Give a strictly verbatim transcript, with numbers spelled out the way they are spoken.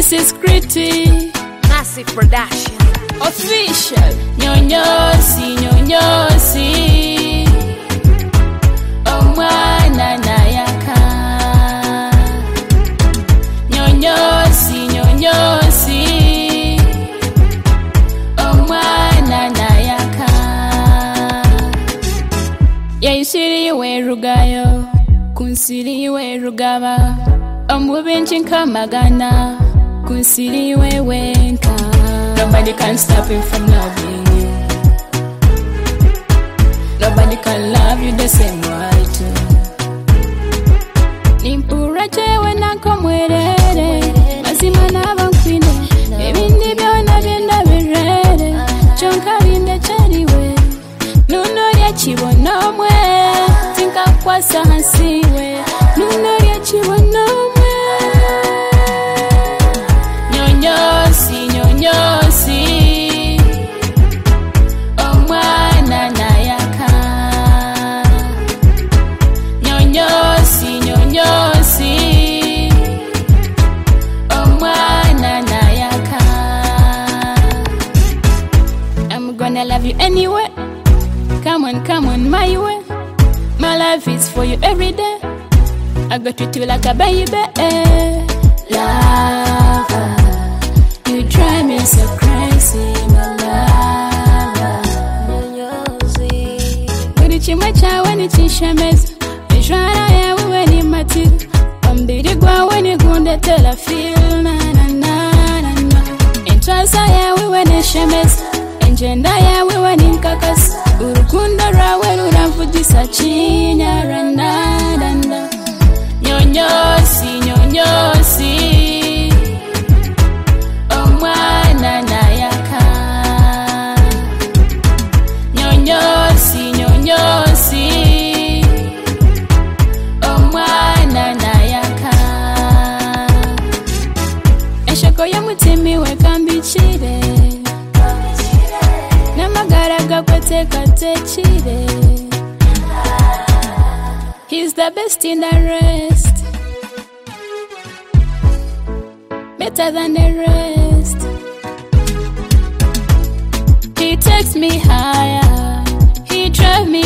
This is Gritty Massive Production Official. Nyonyosi, nyonyosi, omwana nayaka. Nyonyosi, nyonyosi, omwana nayaka. Yaisiriwe rugayo, kunsiriwe rugaba. Omubenchi nkamagana, kunsiriwe wenka. Nobody can stop him from loving you. Nobody can love you the same way too. Nimpura chewe nako mwerere, mazima nabankwine, ebindi byona byenda birere, chonka binde chariwe, nuno lya chibono mwe, tinka kwasa hansiwe, nuno lya chibono mwe. Nyonyosi, nyonyosi, omwana nayaka. Nyonyosi, nyonyosi, omwana nayaka. I'm gonna love you anyway. Come on, come on, my way. My life is for you every day. I got you too like a baby. Lover, you drive me so crazy, my lover. When it's my child, when it's in shames, it's right I when it matters. I'm the go when you go to tell a feel, na na na na na. In trance, I when it's shames, in gender, I when in kakas. Urukunda rawe urafuji sachinya randa randa. Nyonyosi, nyonyosi, omwana nayaka. Nyonyosi, nyonyosi, omwana nayaka. Eshoko ya mutimi wekambichire, namagaraga kweteka techire. He's the best in the rest, better than the rest. He takes me higher, he drives me